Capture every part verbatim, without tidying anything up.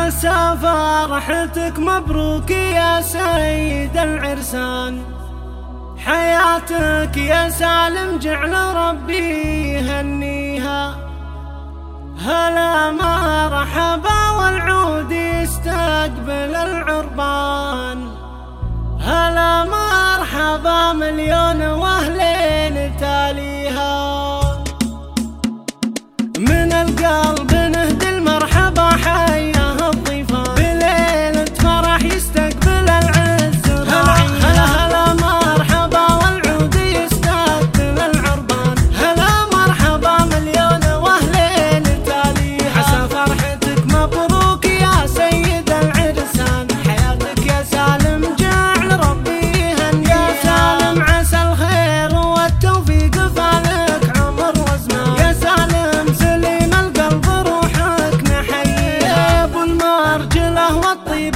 عسى فرحتك مبروك يا سيد العرسان، حياتك يا سالم جعل ربي يهنيها. هلا مرحبا والعود يستقبل العربان، هلا مرحبا مليون واهلين تاليها. من القلب نهدي المرحبا حياه الضيفان، بليلة فرح يستقبل العز راعيها. هلا هلا مرحبا والعود يستقبل العربان، هلا مرحبا مليون واهلين تاليها. عسى فرحتك مبروك يا سيد العرسان، حياتك يا سالم جعل ربي يهنيها. يا سالم عسى الخير والتوفيق فالك عمر وزمان، يا سالم سليم القلب روحك نحييها. ابو المرجله والطيب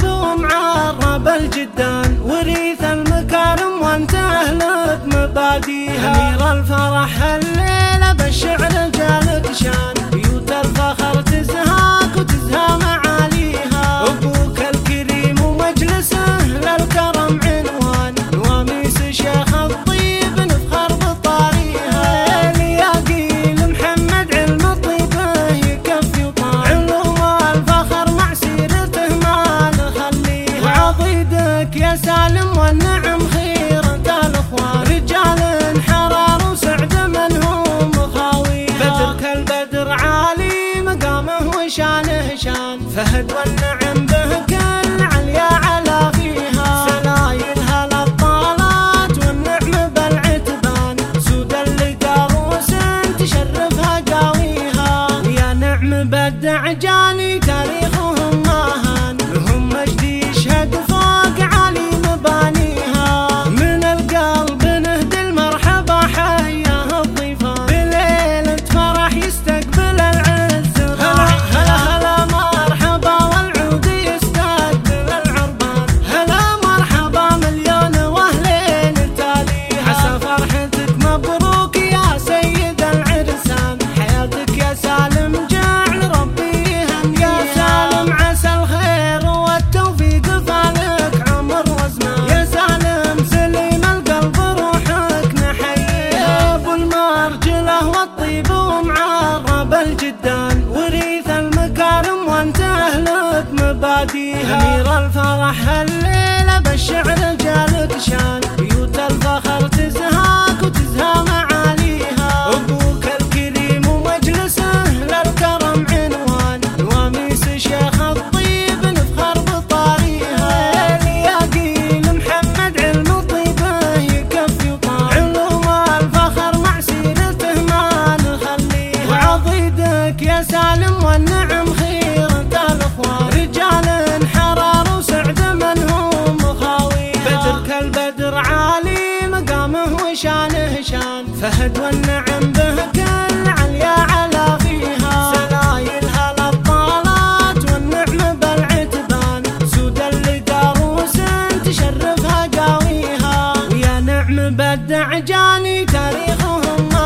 ومعرب الجدان، وريث المكارم وانت اهل بمباديها. امير الفرح الليله بالشعر جالك شان، بيوت الفخر تزهاك وتزهى معاليها. ابوك الكريم ومجلسه للكرم عنوان، نواميس شيخ الطيب نفخر بطاريها. يا قيل محمد علم طيبه يكفي وطار، علوم الفخر مع سيرته ما نخليها. وعضيدك يا سالم والنعم خيرة الاخوان، رجال حرار وسعد من هم خاويها. بدرك البدر عالي مقامه وشانه شان، فهد والنعم به كل عليا علا فيها. سلايلها للطالات والنعم بالعتبان، سود اللقاروس تشرفها قاويها. يا نعم بدع جاني تاريخهم ماهان، لهم مجد يشهد فوق عالي مبانيها. من القلب نهدي المرحبا حياه الضيفان، بليلة فرح يستقبل العز راعيها. هلا هلا مرحبا والعود يستقبل العربان، هلا مرحبا مليون واهلين تاليها. عسى فرحتك مبروك يا سيد العرسان، حياتك يا سالم جعل ربي يهنيها. يا سالم عسى الخير والتوفيق فالك عمر وزمان، يا سالم سليم القلب روحك نحييها. ابو المرجله والطيب ومعرب الجدان، وريث المكارم وانت اهل بمباديها. امير الفرح الليله بالشعر جالك شان، بيوت الفخر تزهاك وتزهى معاليها. ابوك الكريم ومجلسه للكرم عنوان، نواميس شيخ الطيب نفخر بطاريها. يا قيل محمد علم طيبه يكفي وطار، علوم الفخر مع سيرته ما نخليها. وعضيدك يا سالم والنعم خيرة الاخوان، رجال حرار وسعد من هم خاويها. بدرك البدر عالي مقامه وشانه شان، فهد والنعم به كل عليا علا فيها. سلايلها للطالات والنعم بالعتبان، سود اللقاروس تشرفها قاويها. ويا نعم بدع جاني تاريخهم